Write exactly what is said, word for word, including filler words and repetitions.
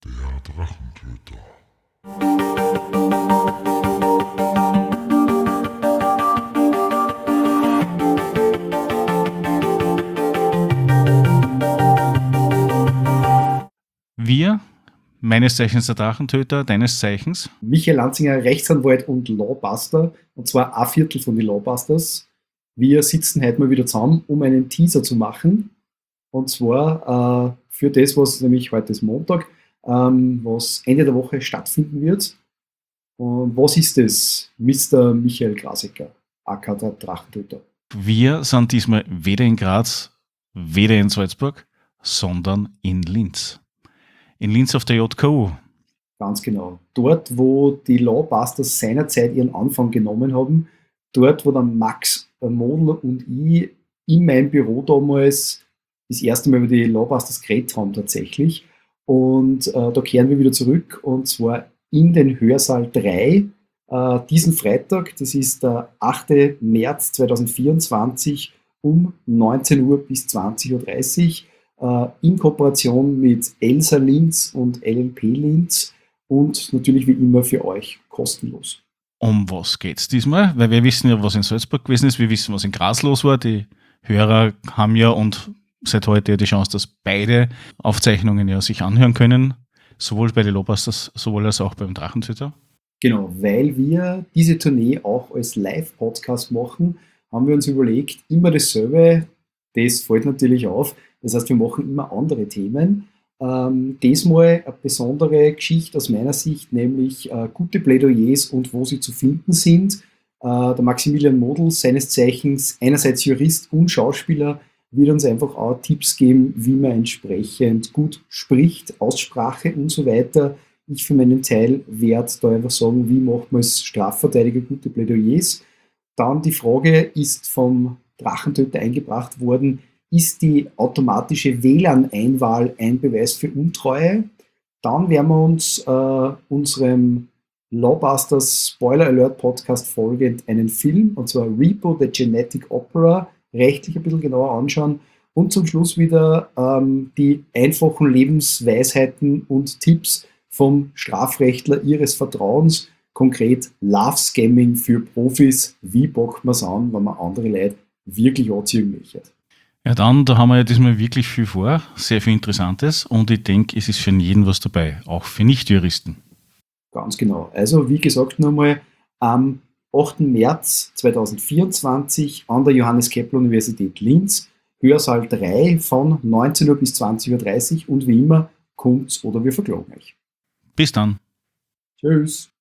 Der Drachentöter. Wir, meines Zeichens der Drachentöter, deines Zeichens. Michael Lanzinger, Rechtsanwalt und Lawbuster, und zwar ein Viertel von den Lawbusters. Wir sitzen heute mal wieder zusammen, um einen Teaser zu machen. Und zwar äh, für das, was nämlich heute ist Montag, ähm, was Ende der Woche stattfinden wird. Und was ist das, Mister Michael Grasecker, aka der Drachentöter? Wir sind diesmal weder in Graz, weder in Salzburg, sondern in Linz. In Linz auf der J K U. Ganz genau. Dort, wo die Lawbusters seinerzeit ihren Anfang genommen haben, dort, wo der Max Modler und ich in meinem Büro damals das erste Mal über die Lawbusters geredet haben tatsächlich. Und äh, da kehren wir wieder zurück, und zwar in den Hörsaal drei äh, diesen Freitag, das ist der achte März zweitausendvierundzwanzig um neunzehn Uhr bis zwanzig Uhr dreißig äh, in Kooperation mit Elsa Linz und L L P Linz und natürlich wie immer für euch kostenlos. Um was geht's diesmal? Weil wir wissen ja, was in Salzburg gewesen ist, wir wissen, was in Graz los war. Die Hörer haben ja und seit heute die Chance, dass beide Aufzeichnungen ja sich anhören können, sowohl bei den Lawbusters, sowohl als auch beim Drachentöter. Genau, weil wir diese Tournee auch als Live-Podcast machen, haben wir uns überlegt, immer dasselbe, das fällt natürlich auf, das heißt, wir machen immer andere Themen. Ähm, diesmal eine besondere Geschichte aus meiner Sicht, nämlich äh, gute Plädoyers und wo sie zu finden sind. Äh, der Maximilian Modl, seines Zeichens einerseits Jurist und Schauspieler, wird uns einfach auch Tipps geben, wie man entsprechend gut spricht, Aussprache und so weiter. Ich für meinen Teil werde da einfach sagen, wie macht man als Strafverteidiger gute Plädoyers. Dann die Frage ist vom Drachentöter eingebracht worden, ist die automatische W L A N-Einwahl ein Beweis für Untreue? Dann werden wir uns äh, unserem Lawbusters Spoiler Alert Podcast folgend einen Film, und zwar Repo, The Genetic Opera, rechtlich ein bisschen genauer anschauen. Und zum Schluss wieder ähm, die einfachen Lebensweisheiten und Tipps vom Strafrechtler Ihres Vertrauens, konkret Love Scamming für Profis. Wie packt man es an, wenn man andere Leute wirklich anziehen möchte? Ja, dann, da haben wir ja diesmal wirklich viel vor, sehr viel Interessantes, und ich denke, es ist für jeden was dabei, auch für Nicht-Juristen. Ganz genau. Also, wie gesagt, nochmal am achten März zweitausendvierundzwanzig an der Johannes Kepler Universität Linz, Hörsaal drei von neunzehn Uhr bis zwanzig Uhr dreißig, und wie immer, kommt's oder wir verklagen euch. Bis dann. Tschüss.